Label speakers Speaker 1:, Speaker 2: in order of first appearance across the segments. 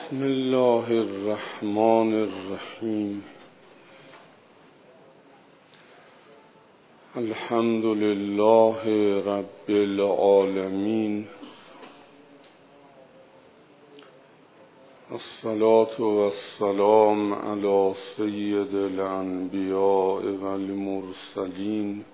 Speaker 1: بسم الله الرحمن الرحیم. الحمد لله رب العالمین. الصلاة والسلام علی سید الانبیاء والمرسلین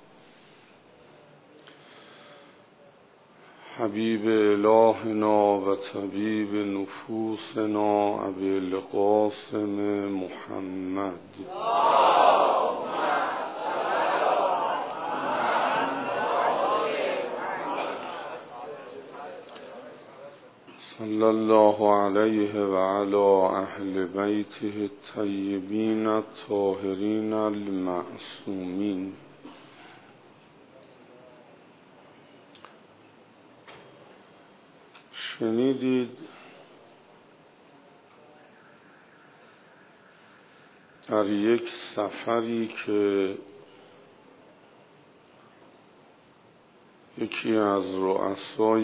Speaker 1: حبیب الهنا و طبیب نفوسنا ابی القاسم محمد صلی الله علیه و علی اهل بیته الطیبین الطاهرین المعصومین. شنیدید در یک سفری که یکی از رؤسای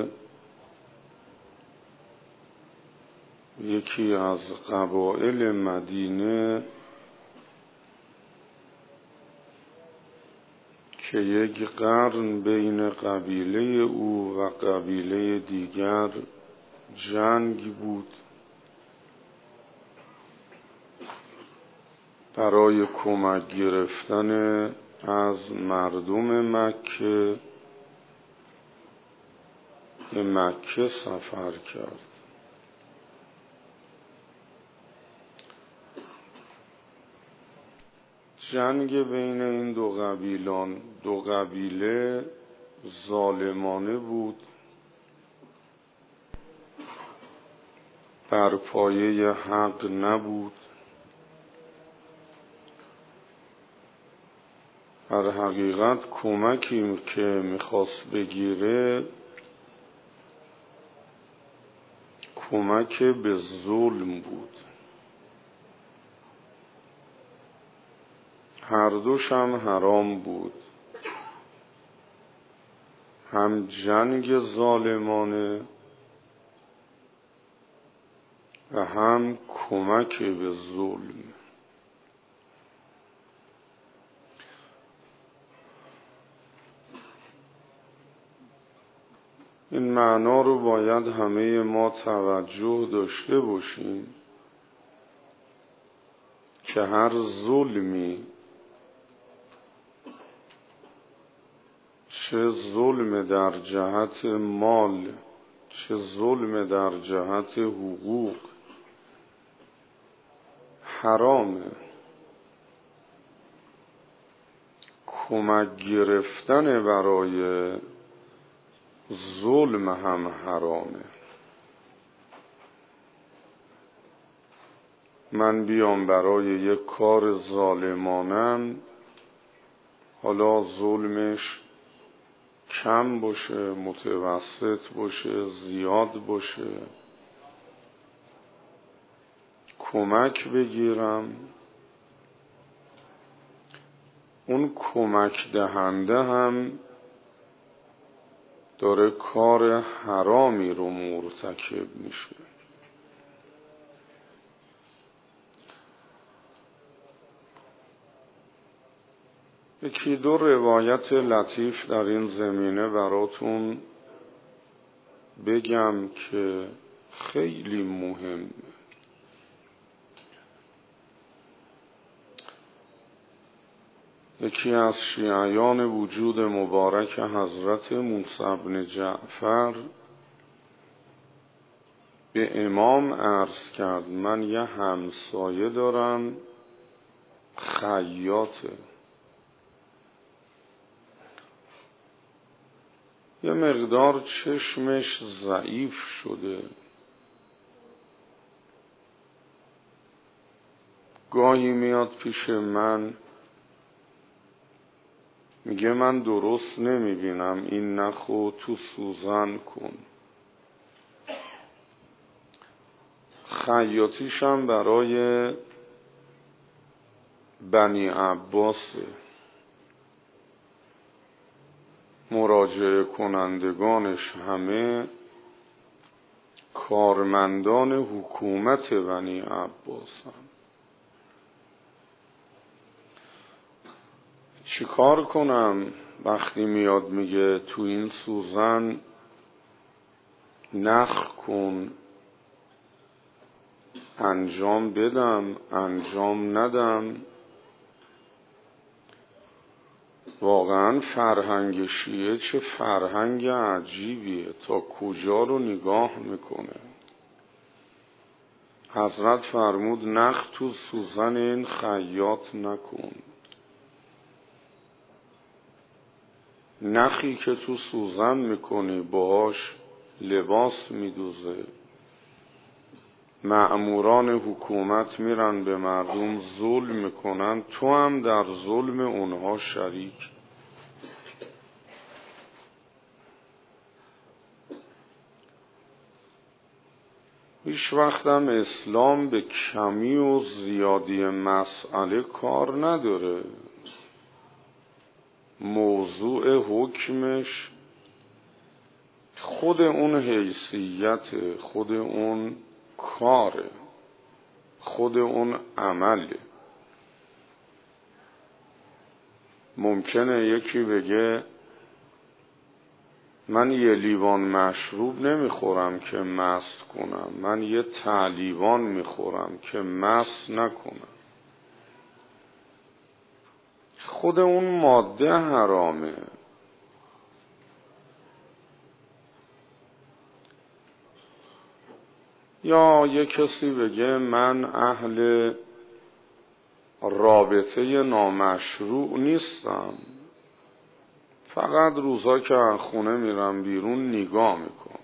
Speaker 1: یکی از قبایل مدینه که یک قرن بین قبیله او و قبیله دیگر جنگ بود، برای کمک گرفتن از مردم مکه به مکه سفر کرد. جنگ بین این دو قبیله ظالمانه بود، بر پایه حق نبود. در حقیقت کمکی که میخواست بگیره کمک به ظلم بود. هر دوش هم حرام بود، هم جنگ ظالمانه و هم کمک به ظلم. این معنا رو باید همه ما توجه داشته باشیم که هر ظلمی، چه ظلم در جهت مال چه ظلم در جهت حقوق، حرامه. کمک گرفتن برای ظلم هم حرامه. من بیام برای یک کار ظالمانم، حالا ظلمش کم باشه، متوسط باشه، زیاد باشه، کمک بگیرم، اون کمک دهنده هم داره کار حرامی رو مرتکب میشه. یکی دو روایت لطیف در این زمینه براتون بگم که خیلی مهمه. یکی از شیعیان وجود مبارک حضرت موسی بن جعفر به امام عرض کرد من یه همسایه دارم خیاطه، یه مقدار چشمش ضعیف شده، گاهی میاد پیش من میگه من درست نمیبینم، این نخو تو سوزن کن. خیاطیشم برای بنی عباسه، مراجعه کنندگانش همه کارمندان حکومت بنی عباسن. چیکار کنم وقتی میاد میگه تو این سوزن نخ کن، انجام بدم انجام ندم؟ واقعا فرهنگ شیعه چه فرهنگ عجیبیه، تا کجا رو نگاه میکنه. حضرت فرمود نخ تو سوزن این خیاط نکن. نخی که تو سوزن میکنی باهاش لباس میدوزه، مأموران حکومت میرن به مردم ظلم میکنن، تو هم در ظلم اونها شریک. هیچ وقتم اسلام به کمی و زیادی مسئله کار نداره. موضوع حکمش خود اون حیثیت، خود اون کاره، خود اون عمله. ممکنه یکی بگه من یه لیوان مشروب نمیخورم که مست کنم، من یه تعلیوان میخورم که مست نکنم. خود اون ماده حرامه. یا یه کسی بگه من اهل رابطه نامشروع نیستم، فقط روزا که از خونه میرم بیرون نگاه میکنم.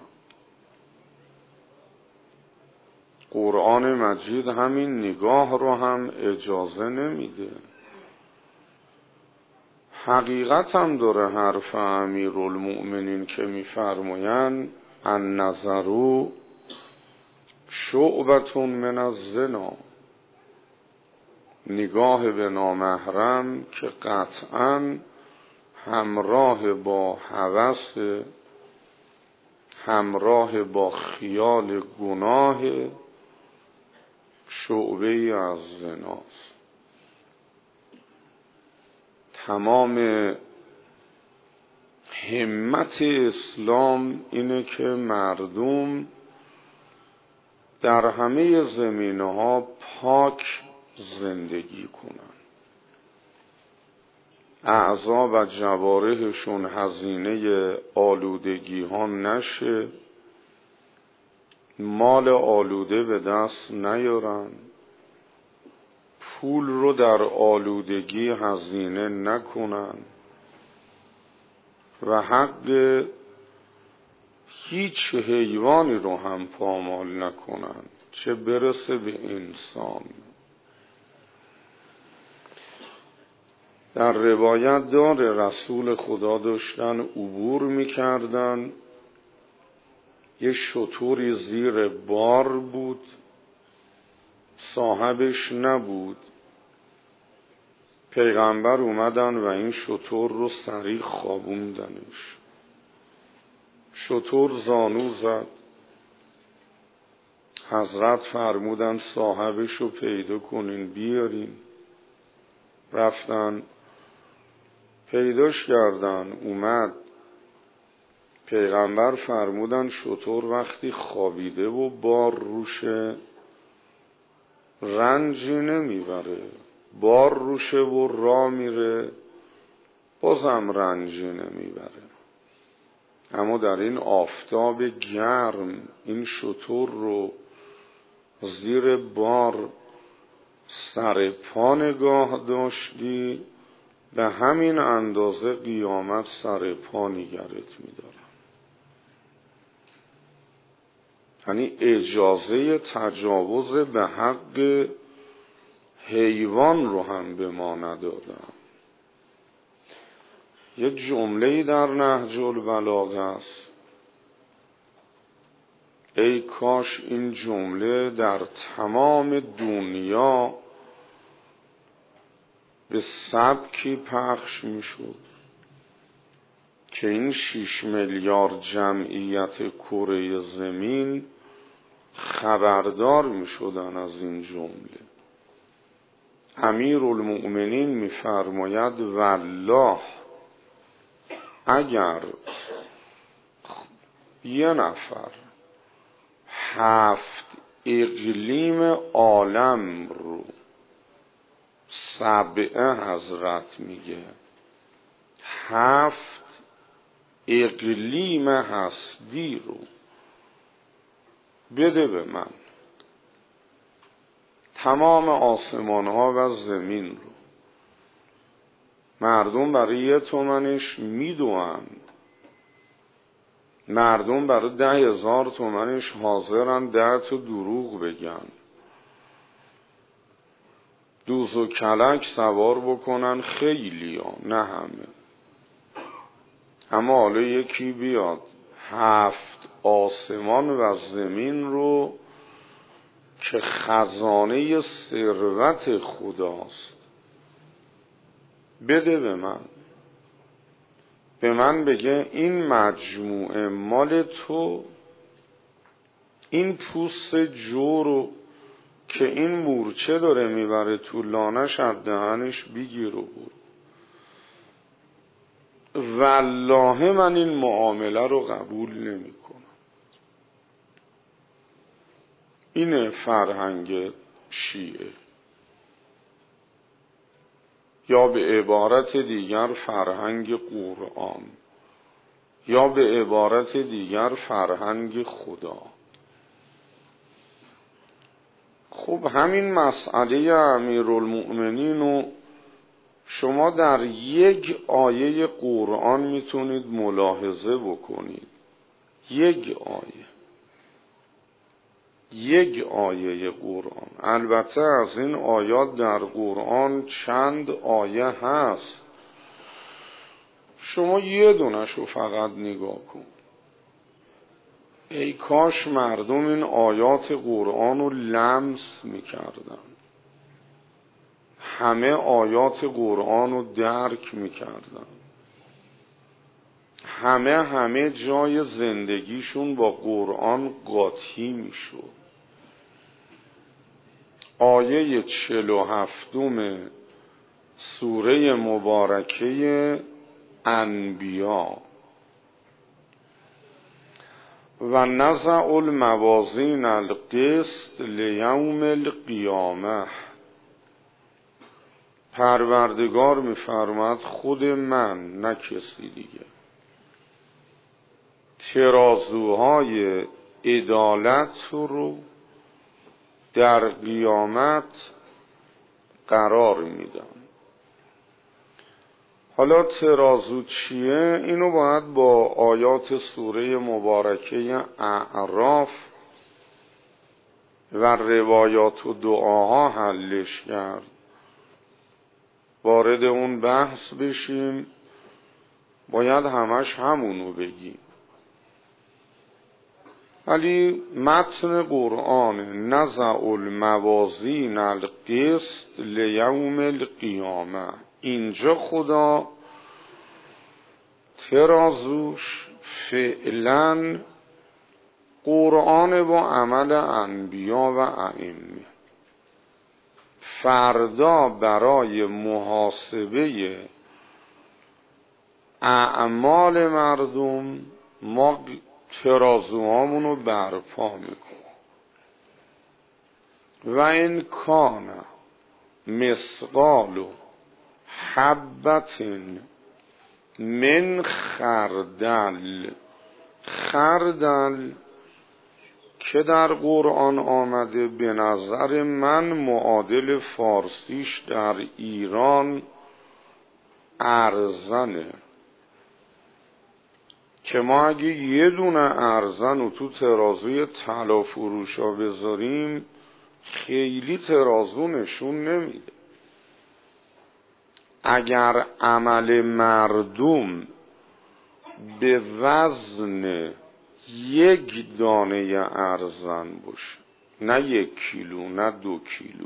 Speaker 1: قرآن مجید همین نگاه رو هم اجازه نمیده. حقیقت هم داره حرف امیرالمؤمنین که میفرمایند النظر شعبة من الزنا. نگاه به نامحرم که قطعاً همراه با هوس، همراه با خیال گناه، شعبه از زناست. تمام همت اسلام اینه که مردم در همه زمینه‌ها پاک زندگی کنن، اعضا و جوارحشون هزینه آلودگی ها نشه، مال آلوده به دست نیارن، پول رو در آلودگی هزینه نکنن و حق هیچ حیوانی رو هم پامال نکنن، چه برسه به انسان. در روایت داره رسول خدا داشتن عبور میکردن، یه شتوری زیر بار بود، صاحبش نبود. پیغمبر اومدن و این شتور رو سریع خوابوندنش. شتور زانو زد. حضرت فرمودن صاحبش رو پیدا کنین بیارین. رفتن پیداش کردن، اومد. پیغمبر فرمودن شتور وقتی خوابیده و بار روشه رنجی نمیبره، بار روشه و راه میره بازم رنجی نمیبره. اما در این آفتاب گرم این شتور رو زیر بار سر پا نگاه داشتی، به همین اندازه قیامت سر پا نگرت میداره. یعنی اجازه تجاوز به حق حیوان رو هم به ما ندادن. یه جمله‌ای در نهج البلاغه است، ای کاش این جمله در تمام دنیا به سبکی پخش میشد که این 6 میلیارد جمعیت کره زمین خبردار می شدن از این جمله. امیرالمؤمنین می فرماید والله اگر یه نفر 7 اقلیم عالم رو، 7 حضرت میگه 7 اقلیم هستی رو بده به من، تمام آسمان ها و زمین رو، مردم برای 1 تومنش میدوئن، مردم برای 10,000 تومنش حاضرن 10 تا دروغ بگن، دوز و کلک سوار بکنن، خیلی ها نه همه. اما حالا یکی بیاد 7 آسمان و زمین رو که خزانه ثروت خداست بده به من بگه این مجموعه مال تو، این پوست جو رو که این مورچه داره میبره تو لانش از دهنش بگیر و برو. والله من این معامله رو قبول نمی کنم. اینه فرهنگ شیعه، یا به عبارت دیگر فرهنگ قرآن، یا به عبارت دیگر فرهنگ خدا. خب همین مسئله امیرالمؤمنین رو شما در یک آیه قرآن میتونید ملاحظه بکنید. یک آیه قرآن. البته از این آیات در قرآن چند آیه هست، شما یه دونشو فقط نگاه کن. ای کاش مردم این آیات قرآن رو لمس میکردن، همه آیات قرآن رو درک میکردن، همه جای زندگیشون با قرآن قاطی میشد. آیه 47 سوره مبارکه انبیا: و نضع الموازین القسط لیوم القیامه. پروردگار میفرماد خود من، نه کسی دیگه، ترازوهای عدالت رو در قیامت قرار میدم. حالا ترازو چیه؟ اینو باید با آیات سوره مبارکه اعراف و روایات و دعاها حلش کرد. وارد اون بحث بشیم باید همش همونو بگیم. ولی متن قرآن نضع الموازین القسط لیوم القیامه، اینجا خدا ترازوش فعلا قرآن با عمل انبیا و ائمه. فردا برای محاسبه اعمال مردم ما ترازوهامونو برپا میکنیم. و این کان مثقال حبت من خردل. خردل که در قرآن آمده به نظر من معادل فارسیش در ایران ارزنه، که ما اگه یه دونه ارزن رو تو ترازوی طلا فروشا بذاریم خیلی ترازو نشون نمیده. اگر عمل مردم به وزن 1 دانه ارزن باشه، نه 1 کیلو نه 2 کیلو،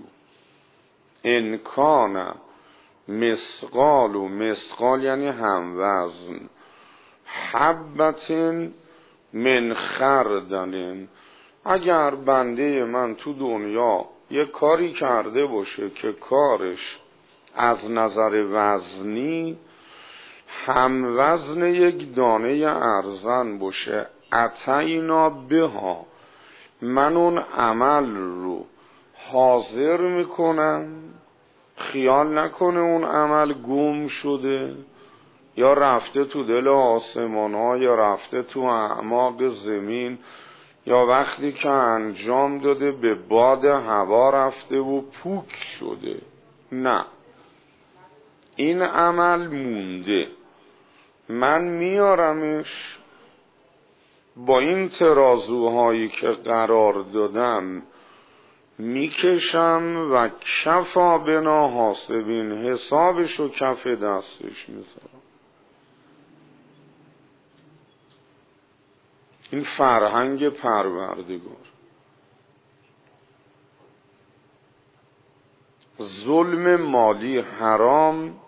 Speaker 1: انکان مثقال، و مثقال یعنی هم وزن، حبت من خردل، اگر بنده من تو دنیا یه کاری کرده باشه که کارش از نظر وزنی هم وزن یک دانه ارزن باشه، اتینا بها، من اون عمل رو حاضر میکنم، خیال نکنه اون عمل گم شده یا رفته تو دل آسمان ها یا رفته تو اعماق زمین یا وقتی که انجام داده به باد هوا رفته و پوک شده. نه، این عمل مونده، من میارمش با این ترازوهایی که قرار دادم میکشم و کفا بنا حاسبین، حسابشو کف دستش میذارم. این فرهنگ پروردگار. ظلم مالی حرام،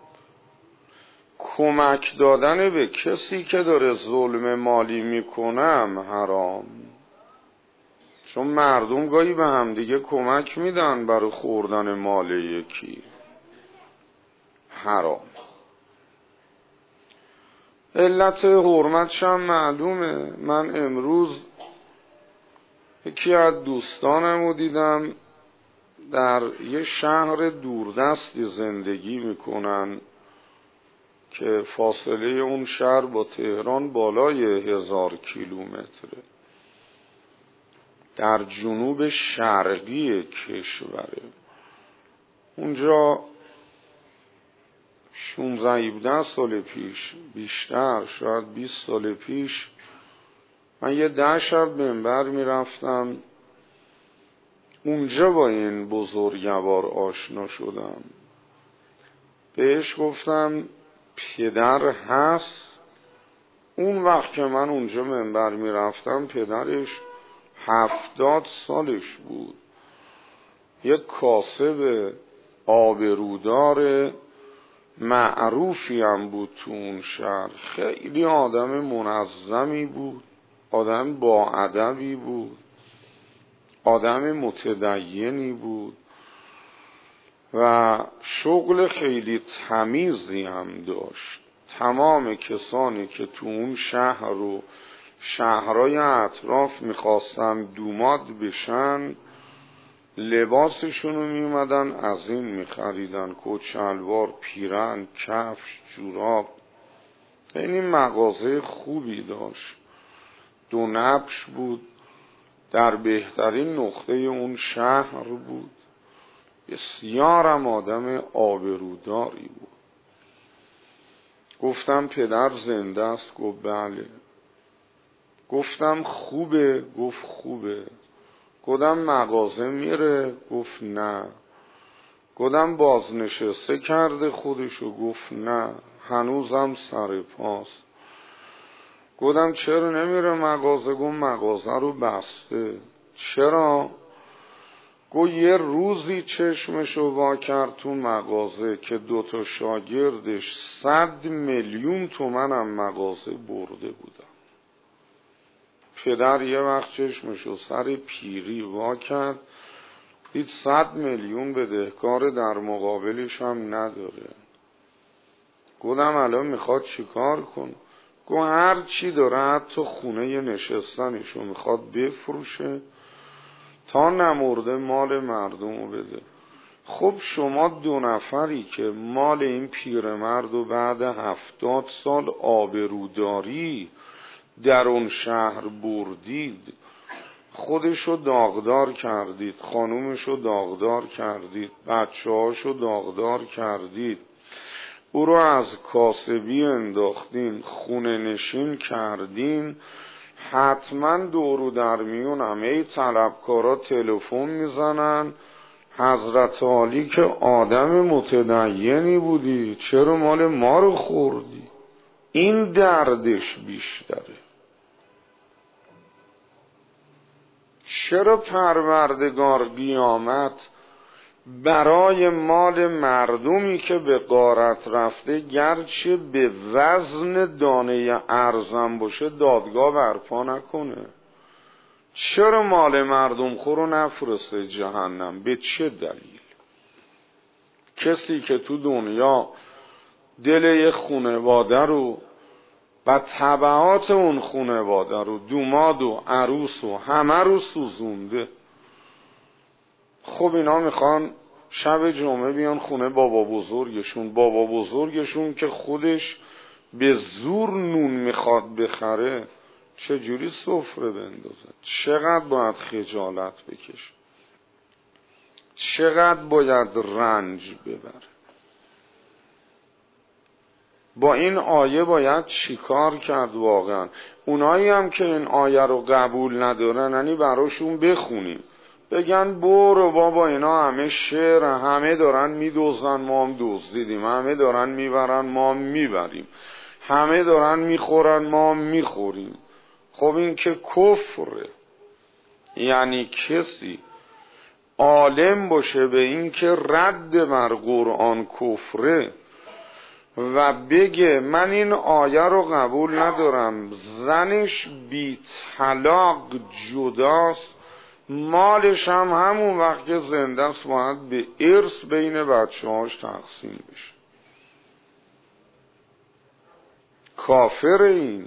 Speaker 1: کمک دادن به کسی که داره ظلم مالی میکنم حرام. چون مردم گاهی به هم دیگه کمک میدن برای خوردن مال یکی، حرام. علت حرمتش هم معلومه. من امروز یکی از دوستانم رو دیدم در یه شهر دوردستی زندگی میکنن که فاصله اون شهر با تهران بالای 1000 کیلومتره، در جنوب شرقی کشوره. اونجا 16-17 سال پیش، بیشتر شاید 20 سال پیش، من یه 10 شب منبر میرفتم، اونجا با این بزرگوار آشنا شدم. بهش گفتم پدر هست. اون وقت که من اونجا منبر میرفتم پدرش 70 سالش بود، یک کاسب آبرودار معروفی هم بود تو اون شهر. خیلی آدم منظمی بود، آدم با ادبی بود، آدم متدینی بود و شغل خیلی تمیزی هم داشت. تمام کسانی که تو اون شهر و شهرهای اطراف میخواستن دوماد بشن، لباسشونو میومدن از این میخریدن، کت شلوار، پیرن، کفش، جوراب. این مغازه خوبی داشت، 2 نبش بود، در بهترین نقطه اون شهر بود. بسیارم آدم آبروداری بود. گفتم پدر زنده است؟ گفت بله. گفتم خوبه؟ گفت خوبه. گفتم مغازه میره؟ گفت نه. گفتم بازنشسته کرده خودشو؟ گفت نه، هنوزم سر پاست. گفتم چرا نمیره مغازه؟ گفت مغازه رو بسته. چرا؟ گفت یه روزی چشمشو وا کرد تو مغازه که 2 شاگردش 100 میلیون تومنم مغازه برده بودن. پدر یه وقت چشمشو سر پیری وا کرد، دید 100 میلیون بدهکار، در مقابلش هم نداره. گفتم الان میخواد چیکار کن؟ گفت هر چی داره، حتی خونه نشستنشو میخواد بفروشه تا نمرده مال مردم رو بده. خب شما 2 نفری که مال این پیرمرد رو بعد 70 سال آبروداری در اون شهر بردید، خودشو داغدار کردید، خانومشو داغدار کردید، بچه‌هاشو داغدار کردید، او رو از کاسبی انداختین، خونه نشین کردین، حتما دورو در میونم ای طلبکارا تلفن میزنن حضرت عالی که آدم متدینی بودی، چرا مال ما رو خوردی؟ این دردش بیشتره. چرا پروردگار قیامت برای مال مردمی که به غارت رفته گرچه به وزن دانه ارزن باشه دادگاه برپا نکنه؟ چرا مال مردم خور رو نفرسته جهنم؟ به چه دلیل؟ کسی که تو دنیا دل یه خانواده رو و تبعات اون خانواده رو، دوماد و عروس و همه رو سوزونده، خب اینا میخوان شب جمعه بیان خونه بابا بزرگشون که خودش به زور نون میخواد بخره، چجوری سفره بندازه؟ چقدر باید خجالت بکشه؟ چقدر باید رنج ببره؟ با این آیه باید چیکار کرد واقعا؟ اونایی هم که این آیه رو قبول ندارن، یعنی براشون بخونیم بگن برو بابا اینا همه شعر، همه دارن میدوزن ما هم دزدیدیم، همه دارن میبرن ما هم میبریم، همه دارن میخورن ما هم میخوریم. خب این که کفره. یعنی کسی عالم باشه به این که رد بر قرآن کفره و بگه من این آیه رو قبول ندارم، زنش بی طلاق جداست، مالش هم همون وقت که زنده است باید به ارث بین بچه‌هاش تقسیم بشه. کافر. این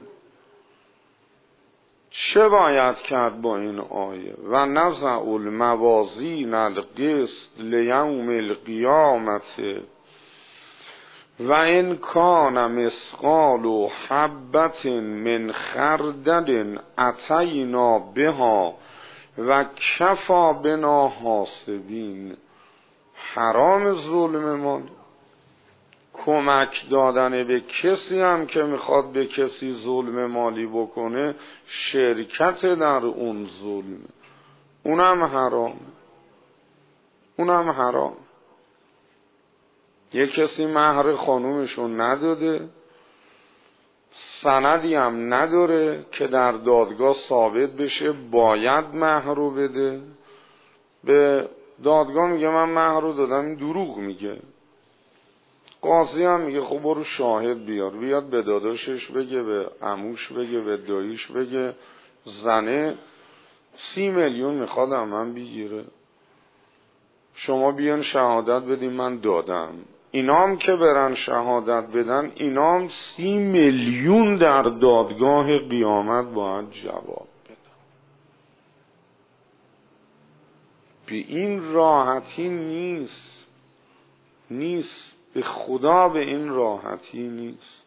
Speaker 1: چه باید کرد با این آیه؟ و نضع الموازین القسط لیوم القیامت و ان کان مثقال حبة من خردل اتینا بها و کفی بنا حاسبین. حرام ظلم مال. کمک دادن به کسی هم که میخواد به کسی ظلم مالی بکنه شرکت در اون ظلم، اونم حرام. یه کسی مهر خانومشون نداده، سندی هم نداره که در دادگاه ثابت بشه باید مهر رو بده، به دادگاه میگه من مهر رو دادم، این دروغ میگه. قاضی هم میگه خب برو شاهد بیار، بیاد به داداشش بگه، به عموش بگه، به داییش بگه زنه 30 میلیون میخواد من بگیره، شما بیان شهادت بدین من دادم. اینام که برن شهادت بدن، اینام 30 میلیون در دادگاه قیامت باید جواب بدن. به این راحتی نیست، به خدا به این راحتی نیست.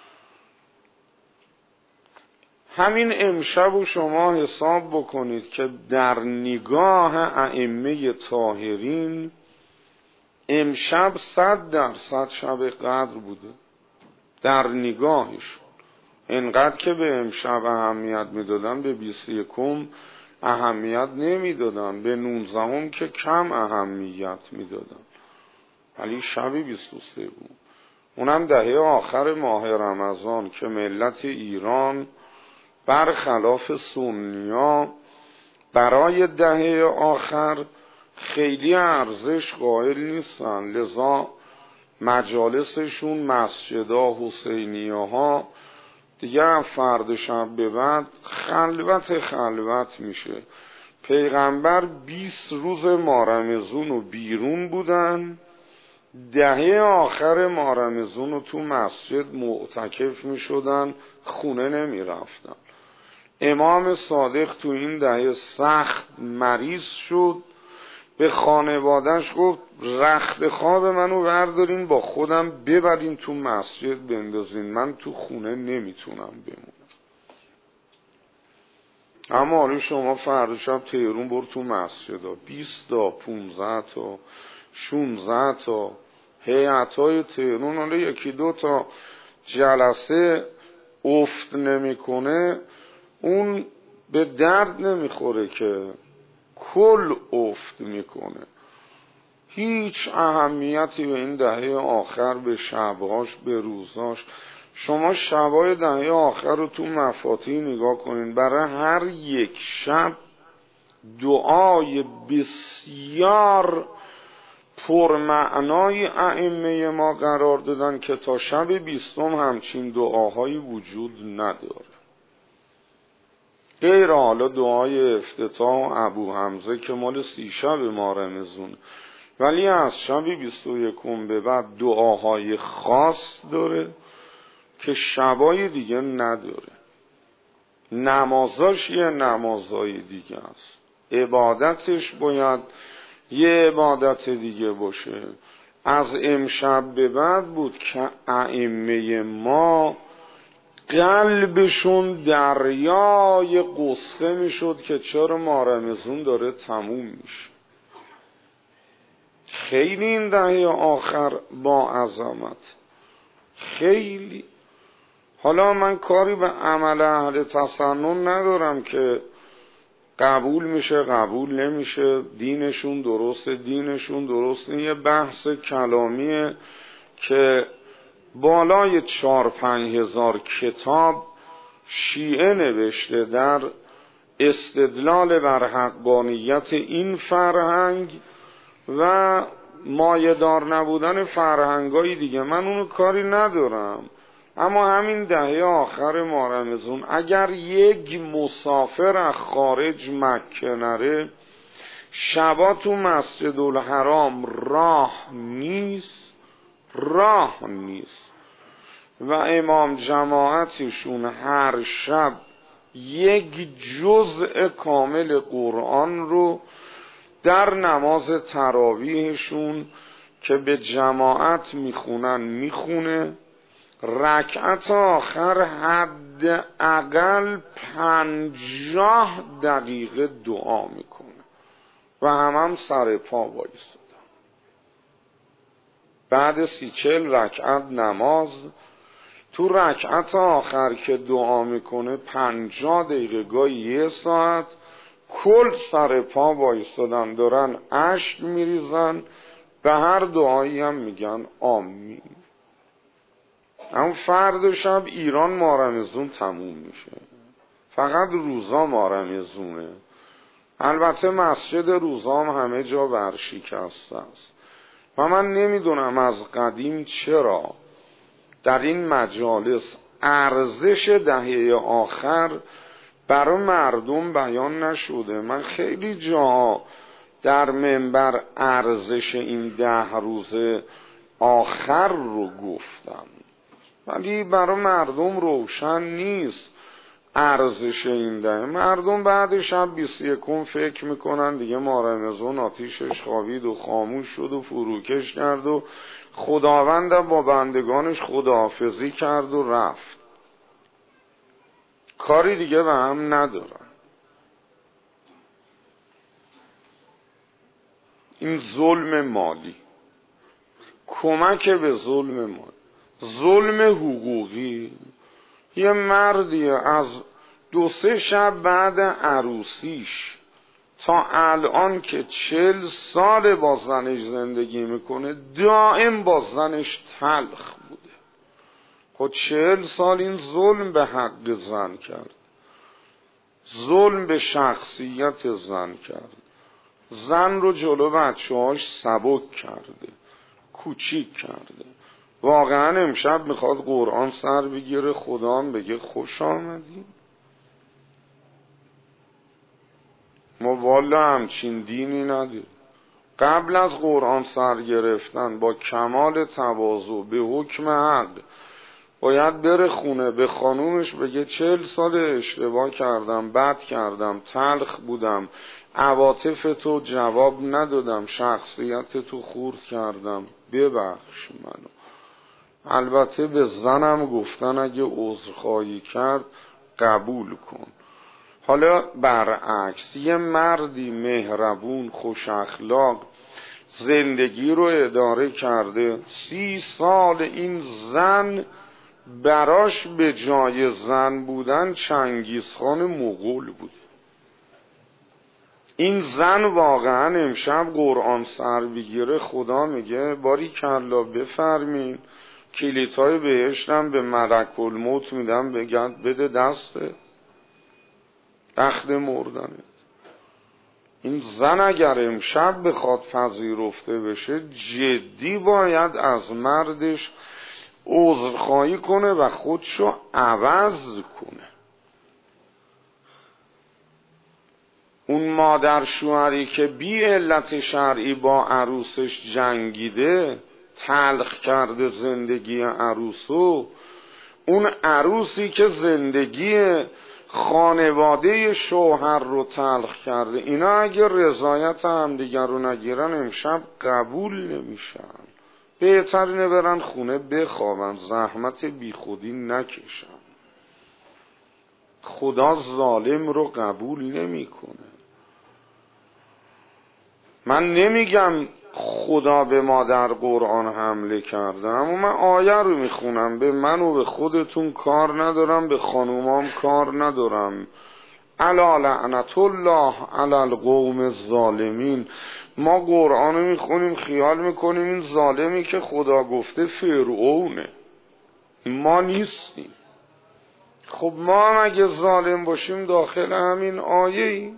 Speaker 1: همین امشب و شما حساب بکنید که در نگاه ائمه طاهرین امشب 100% شب قدر بوده در نگاهش. انقدر که به امشب اهمیت میدادن به 21 اهمیت نمیدادن، به 19 که کم اهمیت میدادن، ولی شب 23 بود، اونم دهه آخر ماه رمضان که ملت ایران برخلاف سنیا برای دهه آخر خیلی ارزش قائل نیستن، لذا مجالسشون مسجدها حسینیه ها دیگه فرد شب به بعد خلوت میشه. پیغمبر 20 روز مارمزون رو بیرون بودن، دهه آخر مارمزون رو تو مسجد معتکف میشدن، خونه نمیرفتن. امام صادق تو این دهه سخت مریض شد، به خانواده‌اش گفت رخت خواب منو بردارین با خودم ببرین تو مسجد بندازین، من تو خونه نمیتونم بمونم. اما حالا شما فردا شب تهرون برو تو مسجد، 20 تا 15 تا 16 تا هیئت‌های تهرون، حالا یکی دو تا جلسه افت نمیکنه، اون به درد نمیخوره که کل افت میکنه. هیچ اهمیتی به این دهه آخر، به شبهاش، به روزاش. شما شبای دهه آخر رو تو مفاتیح نگاه کنین، برای هر یک شب دعای بسیار پرمعنای ائمه ما قرار دادن که تا شب 20 همچین دعاهایی وجود نداره. غیر حالا دعای افتتاح ابو حمزه که مال 30 شب ماه رمضان، ولی از شب 21 به بعد دعاهای خاص داره که شبای دیگه نداره. نمازاش یه نمازای دیگه است، عبادتش باید یه عبادت دیگه باشه. از امشب به بعد بود که ائمه ما قلبشون دریای قصه میشد که چرا ماه رمضان داره تموم میشه. خیلی این دهه آخر با عظمت، خیلی. حالا من کاری به عمل اهل تسنن ندارم که قبول میشه قبول نمیشه، دینشون درسته دینشون درسته، یه بحث کلامیه که بالای 4-5 هزار کتاب شیعه نوشته در استدلال بر حقانیت این فرهنگ و مایه‌دار نبودن فرهنگای دیگه. من اونو کاری ندارم، اما همین دهه آخر ماه رمضان اگر یک مسافر از خارج مکه نره، شبا تو مسجد الحرام راه نیست و امام جماعتشون هر شب یک جزء کامل قرآن رو در نماز تراویحشون که به جماعت میخونه، رکعت آخر حداقل 50 دقیقه دعا میکنه و هم سر پا وایسادن. بعد 30-40 رکعت نماز، تو رکعت آخر که دعا میکنه 50 دقیقه گاهی 1 ساعت کل سر پا وایسادن، دارن اشک میریزن، به هر دعایی هم میگن آمین. اما فردا شب ایران ماه رمضان تموم میشه، فقط روزا ماه رمضانه. البته مسجد روزا هم همه جا ورشکسته است و من نمیدونم از قدیم چرا در این مجالس ارزش دهه آخر برای مردم بیان نشده. من خیلی جاها در منبر ارزش این 10 روز آخر رو گفتم، ولی برای مردم روشن نیست ارزش این دهه. مردم بعد شب 21 فکر میکنن دیگه ماه رمضان آتیشش خوابید و خاموش شد و فروکش کرد و خداوند با بندگانش خداحافظی کرد و رفت، کاری دیگه به هم ندارن. این ظلم مالی، کمک به ظلم مالی، ظلم حقوقی. یه مردی از 2-3 شب بعد عروسیش تا الان که 40 سال با زنش زندگی میکنه دائم با زنش تلخ بوده. خود 40 سال این ظلم به حق زن کرد، ظلم به شخصیت زن کرد، زن رو جلو بچه‌هاش سبک کرده، کوچیک کرده. واقعا امشب میخواد قرآن سر بگیره خدا هم بگه خوش آمدی؟ ما والا همچین دینی ندید. قبل از قرآن سر گرفتن با کمال تواضع به حکم حق باید بره خونه به خانومش بگه 40 سال اشتباه کردم، بد کردم، تلخ بودم، عواطف تو جواب ندادم، شخصیت تو خورد کردم، ببخش منو. البته به زنم گفتن اگه عذرخواهی کرد قبول کن. حالا برعکس یه مردی مهربون خوش اخلاق زندگی رو اداره کرده، 30 سال این زن براش به جای زن بودن چنگیزخان مغول بوده. این زن واقعا امشب قرآن سر بگیره خدا میگه باریکلا بفرمین، کلیدهای بهشتم به ملک الموت میدم، بگن بده دست تخت مردنت. این زن اگر امشب بخواد پذیرفته بشه جدی باید از مردش عذرخواهی کنه و خودشو عوض کنه. اون مادر شوهری که بی علت شرعی با عروسش جنگیده، تلخ کرده زندگی عروسو، اون عروسی که زندگی خانواده شوهر رو تلخ کرده، اینا اگه رضایت همدیگر رو نگیرن امشب قبول نمیشن. بهترینه برن خونه بخوابن، زحمت بی خودی نکشن. خدا ظالم رو قبول نمیکنه. من نمیگم خدا به ما در قرآن حمله کرده، اما من آیه رو میخونم. به من و به خودتون کار ندارم، به خانومام کار ندارم. الا لعنت الله علی القوم الظالمین. ما قرآن رو میخونیم خیال میکنیم این ظالمی که خدا گفته فرعونه، ما نیستیم. خب ما هم اگه ظالم باشیم داخل همین آیه ایم.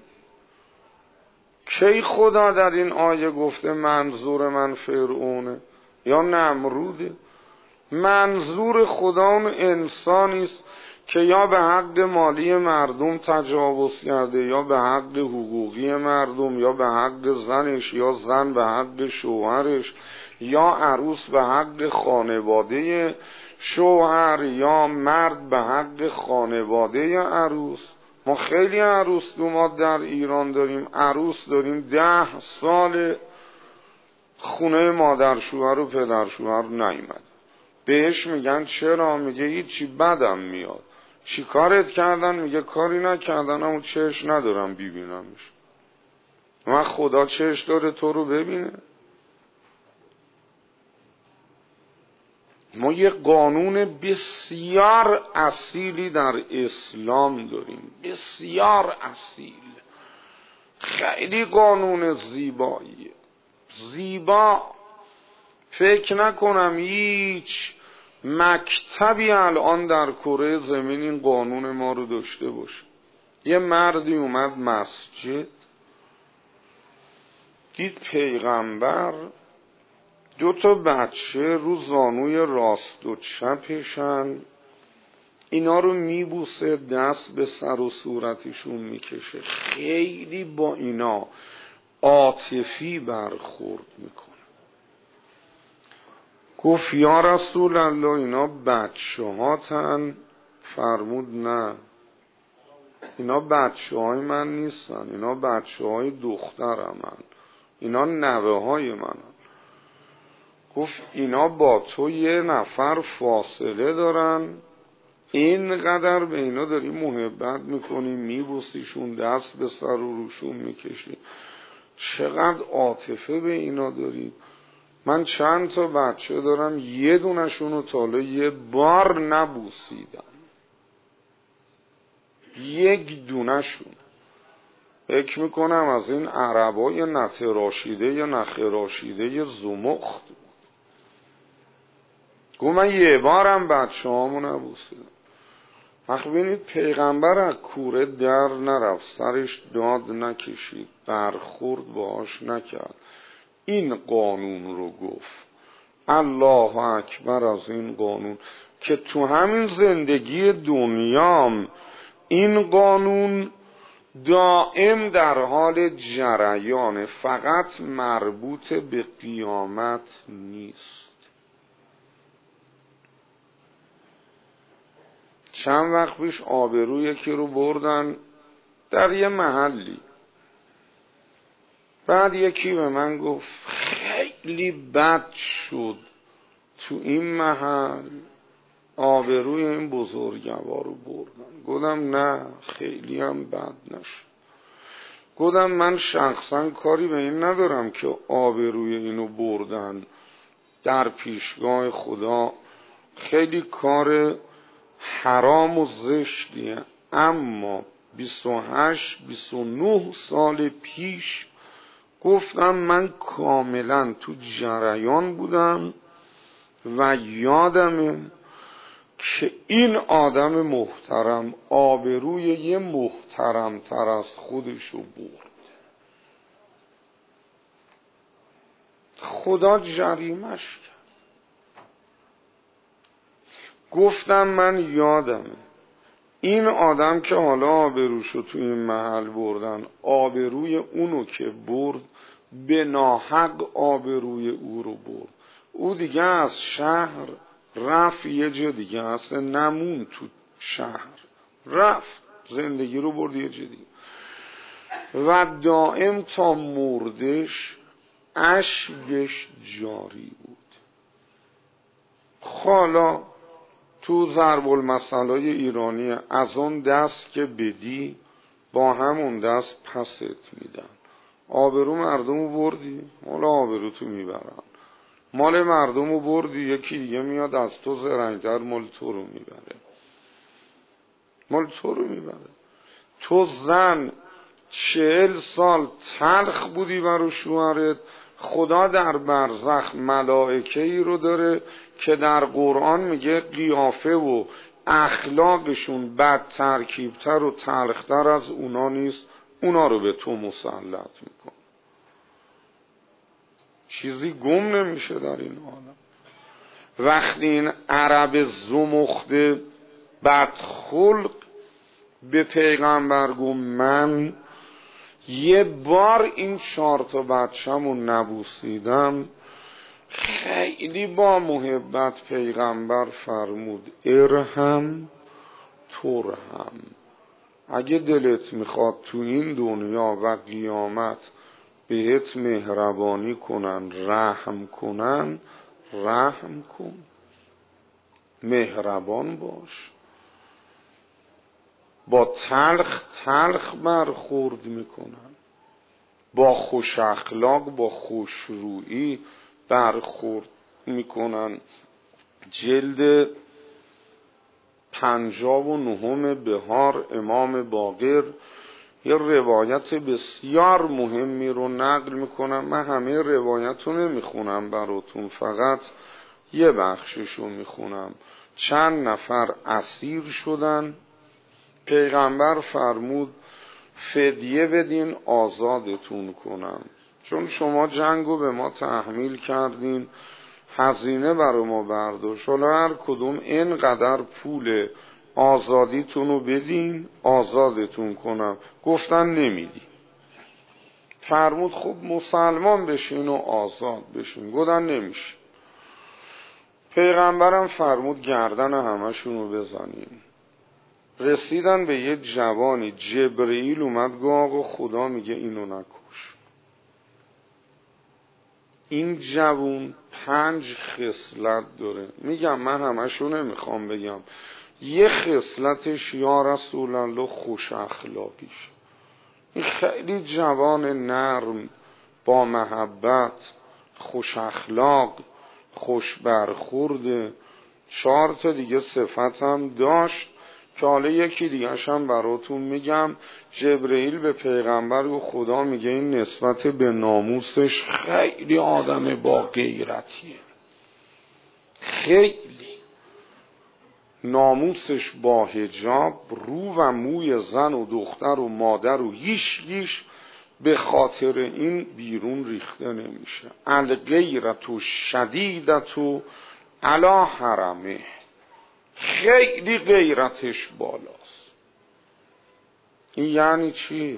Speaker 1: کی خدا در این آیه گفته منظور من فرعونه یا نمروده؟ منظور خدا اون انسانیست که یا به حق مالی مردم تجاوز کرده، یا به حق حقوقی مردم، یا به حق زنش، یا زن به حق شوهرش، یا عروس به حق خانواده شوهر، یا مرد به حق خانواده عروس. ما خیلی عروس دومات در ایران داریم. عروس داریم 10 سال خونه مادر شوهر و پدر شوهر نیومد. بهش میگن چرا؟ میگه هیچی، بدم میاد. چی کارت کردن؟ میگه کاری نکردن، اما چش ندارم ببینمش. من خدا چش داره تو رو ببینه؟ ما یه قانون بسیار اصیلی در اسلام داریم، بسیار اصیل، خیلی قانون زیباییه، زیبا. فکر نکنم هیچ مکتبی الان در کره زمین این قانون ما رو داشته باشه. یه مردی اومد مسجد، دید پیغمبر 2 بچه رو زانوی راست و چپشن، اینا رو میبوسه، دست به سر و صورتشون میکشه، خیلی با اینا عاطفی برخورد میکنه. گفت یا رسول الله اینا بچه هاتن؟ فرمود نه، اینا بچه های من نیستن، اینا بچه های دخترمن، اینا نوه های منن. گفت اینا با تو 1 نفر فاصله دارن، اینقدر به اینا داری محبت میکنی، میبوسیشون، دست به سر و روشون میکشی، چقدر عاطفه به اینا داری. من چند تا بچه دارم، 1 دونشونو تا حالا 1 بار نبوسیدم، 1 دونشون. فکر میکنم از این عربا یه نتراشیده یا نخراشیده یه زمخت بود. گفت من 1 بارم بچه هامو نبوسیدم. وقت بینید پیغمبر از کوره در نرفت، سرش داد نکشید، برخورد باهاش نکرد، این قانون رو گفت. الله اکبر از این قانون که تو همین زندگی دنیام این قانون دائم در حال جریانه، فقط مربوط به قیامت نیست. چند وقت پیش آبروی یکی رو بردن در یه محلی، بعد یکی به من گفت خیلی بد شد تو این محل، آبروی این بزرگوار رو بردن. گفتم نه خیلی هم بد نشد. گفتم من شخصا کاری به این ندارم که آبروی اینو بردن در پیشگاه خدا، خیلی کار حرام و زشتیه، اما 28-29 سال پیش گفتم من کاملا تو جریان بودم و یادمه که این آدم محترم آبروی یه محترم تر از خودشو برد. خدا جریمش کرد. گفتم من یادمه این آدم که حالا آبروشو تو این محل بردن، آبروی اونو که برد به ناحق آبروی او رو برد. او دیگه از شهر رفت یه جا دیگه، اصلا نمون تو شهر، رفت زندگی رو برد یه جا دیگه و دائم تا مردش اشکش جاری بود. حالا تو ضرب المثلای ایرانی از اون دست که بدی با همون دست پست میدن. آبرو مردمو بردی، حالا آبرو تو میبرن. مال مردمو بردی، یکی دیگه میاد از تو زرنگتر مال تو رو میبره. مال تو رو میبره. تو زن 40 سال تلخ بودی برای شوهرت، خدا در برزخ ملائکه‌ای رو داره که در قرآن میگه قیافه و اخلاقشون بد ترکیبتر و تلختر از اونا نیست، اونا رو به تو مسلط میکن. چیزی گم نمیشه در این عالم. وقتی این عرب زمخته بدخلق به پیغمبر گفت من یه بار این 4 تا بچه‌مو نبوسیدم، خیلی با محبت پیغمبر فرمود ارحم ترحم. اگه دلت میخواد تو این دنیا و قیامت بهت مهربانی کنن، رحم کنن، رحم کن، مهربان باش. با تلخ برخورد میکنن، با خوش اخلاق، با خوشرویی برخورد میکنن. جلد 59 بهار امام باقر یه روایت بسیار مهمی رو نقل میکنم. من همه روایت رو نمیخونم براتون، فقط یه بخشش رو میخونم. چند نفر اسیر شدن، پیغمبر فرمود فدیه بدین آزادتون کنم، چون شما جنگو به ما تحمیل کردین، هزینه برای ما برداشت، حالا هر کدوم اینقدر پول آزادیتون رو بدین آزادتون کنم. گفتن نمیدی. فرمود خب مسلمان بشین و آزاد بشین. گفتن نمیشه. پیغمبرم فرمود گردن همشون رو بزنیم. رسیدن به یه جوانی، جبرئیل اومد گفت آقا خدا میگه اینو نکش. این جوون 5 خصلت داره، میگم من همشو نمیخوام بگم، یه خصلتش یا رسول الله خوش اخلاقیش. این خیلی جوان نرم، با محبت، خوش اخلاق، خوش برخورد. 4 تا دیگه صفت هم داشت که حالا یکی دیگه هم براتون میگم. جبرئیل به پیغمبر و خدا میگه این نسبت به ناموسش خیلی آدم با غیرتیه، خیلی ناموسش با حجاب، رو و موی زن و دختر و مادر و هیچ به خاطر این بیرون ریخته نمیشه. الغیرت و شدیدت و علی حرمه، خیلی غیرتش بالاست. این یعنی چی؟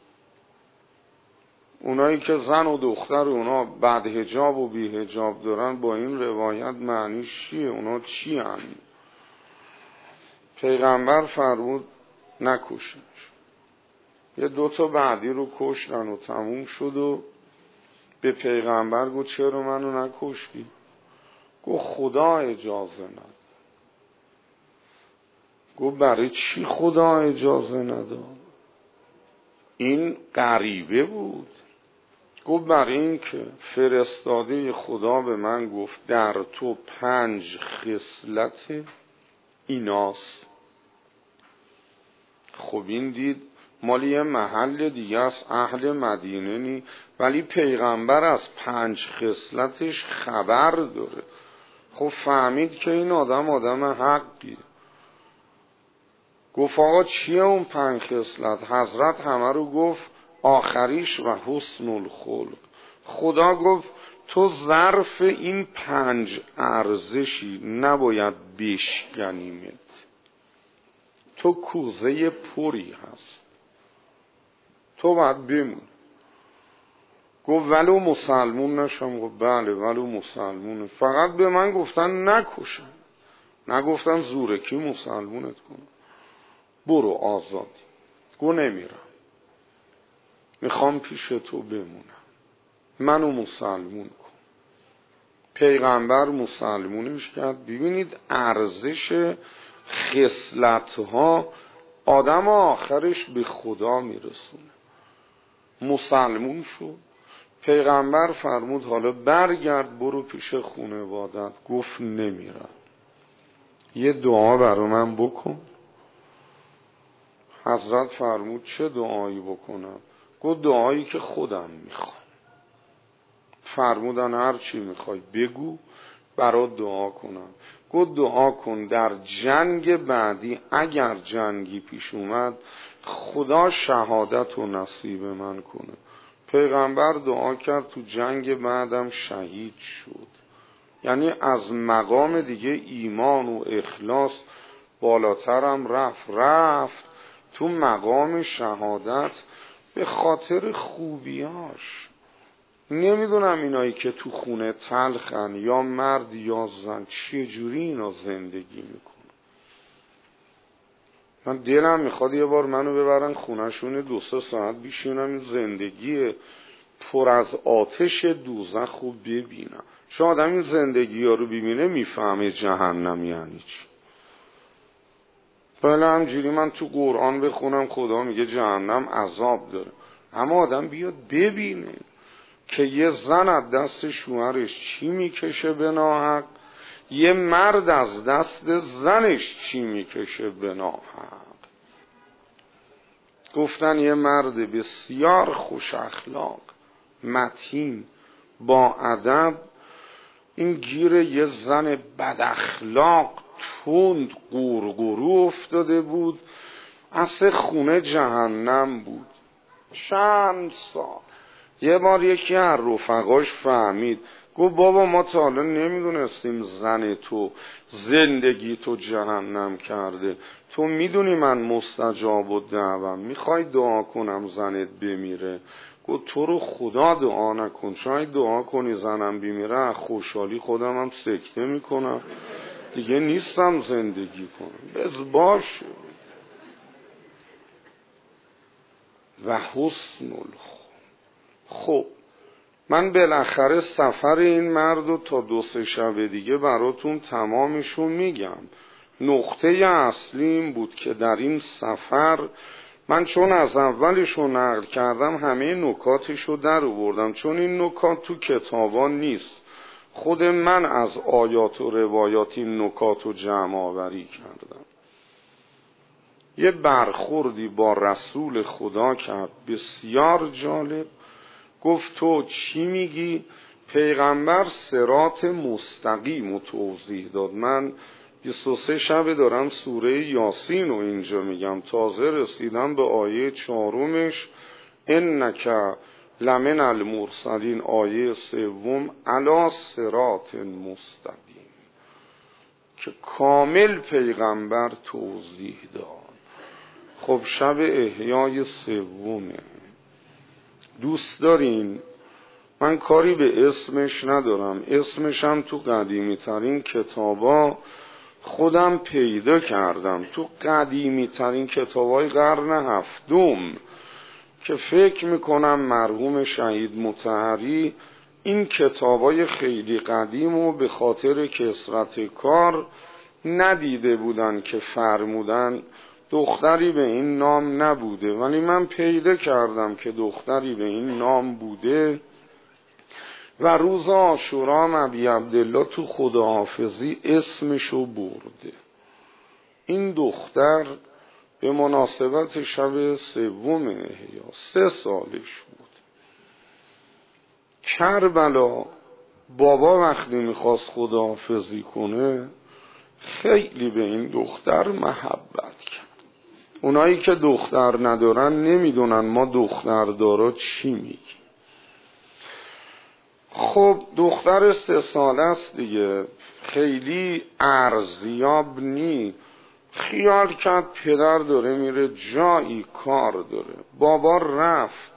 Speaker 1: اونایی که زن و دختر اونا بعد حجاب و بی حجاب دارن با این روایت معنیش چیه؟ اونا چی هن؟ پیغمبر فرمود نکشنش. یه 2 تا بعدی رو کشتن و تموم شد و به پیغمبر گفت چرا منو نکشتی؟ گفت خدا اجازه نداد. گفت برای چی خدا اجازه نداد؟ این غریبه بود. گفت برای این که فرستاده خدا به من گفت در تو 5 خصلت ایناست. خب این دید مالی یه محل دیگه است، اهل مدینه نی، ولی پیغمبر از 5 خصلتش خبر داره. خب فهمید که این آدم حقیه. گفت آقا چیه اون 5 خصلت؟ حضرت همه رو گفت، آخریش و حسن الخلق. خدا گفت تو ظرف این 5 ارزشی، نباید بشکنیمت. تو کوزه پری هست، تو باید بمون. گفت ولو مسلمون نشم؟ گفت بله ولو مسلمونه، فقط به من گفتن نکشم، نگفتن زورکی مسلمونت کنم، برو آزادی. گفت نمیرم، میخوام پیش تو بمونم، منو مسلمون کن. پیغمبر مسلمونش کرد. ببینید ارزش خصلت‌ها آدم آخرش به خدا میرسونه. مسلمون شد. پیغمبر فرمود حالا برگرد برو پیش خانوادت. گفت نمیرم، یه دعا برای من بکن. حضرت فرمود چه دعایی بکنم؟ گفت دعایی که خودم میخوام. فرمودن هر چی میخوای بگو برات دعا کنم. گفت دعا کن در جنگ بعدی اگر جنگی پیش اومد خدا شهادت رو نصیب من کنه. پیغمبر دعا کرد، تو جنگ بعدم شهید شد. یعنی از مقام دیگه ایمان و اخلاص بالاترم رفت تو مقام شهادت به خاطر خوبیاش. نمیدونم اینایی که تو خونه تلخن یا مرد یا زن چجوری اینا زندگی میکنن. من دلم میخواد یه بار منو ببرن خونهشون 2-3 ساعت بیشینم این زندگی پر از آتش دوزخ رو ببینم. چون آدم این زندگی ها رو ببینه میفهمه جهنم یعنی چی. بله همجوری من تو قرآن بخونم خدا میگه جهنم عذاب داره، اما آدم بیاد ببینه که یه زن از دست شوهرش چی میکشه به ناحق، یه مرد از دست زنش چی میکشه به ناحق. گفتن یه مرد بسیار خوش اخلاق، متین، با ادب، این گیر یه زن بد اخلاق تند قورقورو افتاده بود. اصل خونه جهنم بود. چند سال یه بار یکی از رفقاش فهمید، گفت بابا ما تا حالا نمیدونستیم زن تو زندگی تو جهنم کرده، تو میدونی من مستجاب و دعوام، میخوای دعا کنم زنت بمیره؟ گفت تو رو خدا دعا نکن، چون دعا کنی زنم بمیره خوشحالی خودم هم سکته میکنم دیگه نیستم زندگی کنم. بز باش و حسن الخلق. خب من بالاخره سفر این مرد رو تا 2-3 شب دیگه براتون تمامشون میگم. نقطه اصلی این بود که در این سفر من چون از اولشو نقل کردم همه نکاتشو در آوردم، چون این نکات تو کتابان نیست، خود من از آیات و روایات این نکاتو جمع آوری کردم. یه برخوردی با رسول خدا کرد بسیار جالب. گفت تو چی میگی؟ پیغمبر صراط مستقیم رو توضیح داد. من 23 شب دارم سوره یاسین رو اینجا میگم، تازه رسیدم به آیه 4 انک لمن المرسلین، آیه 3 علی صراط مستقیم، که کامل پیغمبر توضیح داد. خب شب احیای 3 دوست دارین؟ من کاری به اسمش ندارم، اسمش هم تو قدیمی ترین کتابا خودم پیدا کردم، تو قدیمی ترین کتابای قرن 7 که فکر میکنم مرحوم شهید مطهری این کتابای خیلی قدیم و به خاطر کثرت کار ندیده بودن که فرمودن دختری به این نام نبوده، ولی من پیدا کردم که دختری به این نام بوده و روز عاشورا ابی عبدالله تو خداحافظی اسمشو برده. این دختر به مناسبت شب 3 احیا 3 سالش بود. کربلا بابا وقتی میخواست خداحافظی کنه خیلی به این دختر محبت کرد. اونایی که دختر ندارن نمیدونن ما دختردارا چی میگیم. خب دختر 3 ساله است دیگه، خیلی ارزیاب نی، خیال کرد پدر داره میره جایی کار داره. بابا رفت.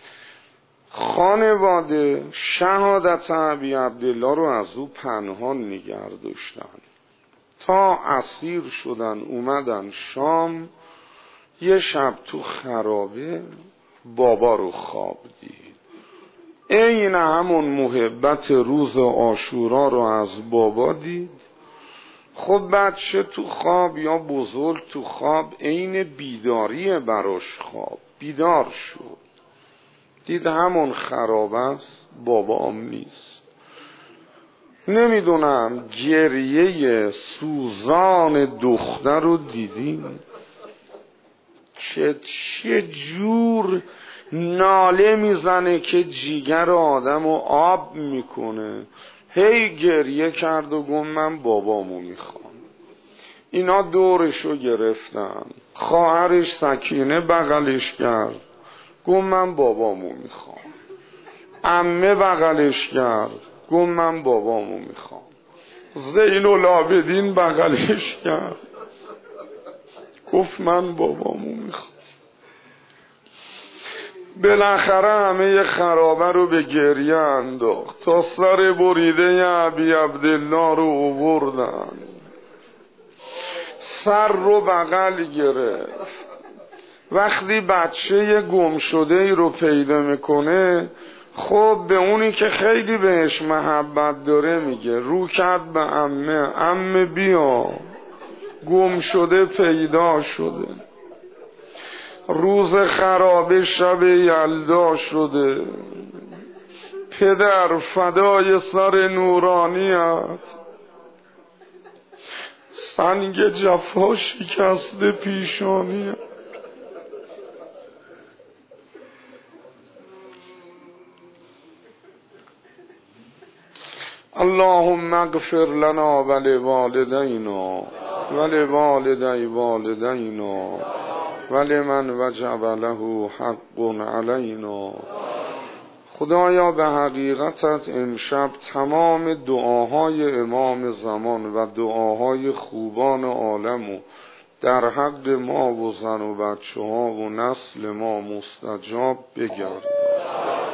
Speaker 1: خانواده شهادت ابی عبدالله رو از او پنهان نگه داشتن تا اسیر شدن. اومدن شام. یه شب تو خرابه بابا رو خواب دید. عین همون محبت روز عاشورا رو از بابا دید. خب بچه تو خواب یا بزرگ تو خواب عین بیداری براش خواب. بیدار شد دید همون خراب است، بابا هم نیست. نمیدونم گریه سوزان دختر رو دیدیم که چه جور ناله میزنه که جیگر آدم رو آب میکنه. هی گریه کرد و گفت من بابامو میخوام. اینا دورشو گرفتن. خواهرش سکینه بغلش کرد گفت من بابامو میخوام. عمه بغلش کرد گفت من بابامو میخوام. زین العابدین بغلش کرد گفت من بابامو میخوام. بالاخره همه خرابه رو به گریه انداخت تا سر بریده ابی عبدالله رو آوردن. سر رو بغل گرفت. وقتی بچه گم شده ای رو پیدا میکنه خب به اونی که خیلی بهش محبت داره میگه رو کرد به عمه بیا گم شده پیدا شده. روز خرابه شب یلدا شده. پدر فدای سر نورانیت. سنگ جفا شکسته پیشانیت. اللهم اغفر لنا ولوالدینا ولوالدی والدینا ولمن وجب له حق علینا. خدایا به حقیقتت امشب تمام دعاهای امام زمان و دعاهای خوبان عالم و در حق ما و زن و بچه ها و نسل ما مستجاب بگرد.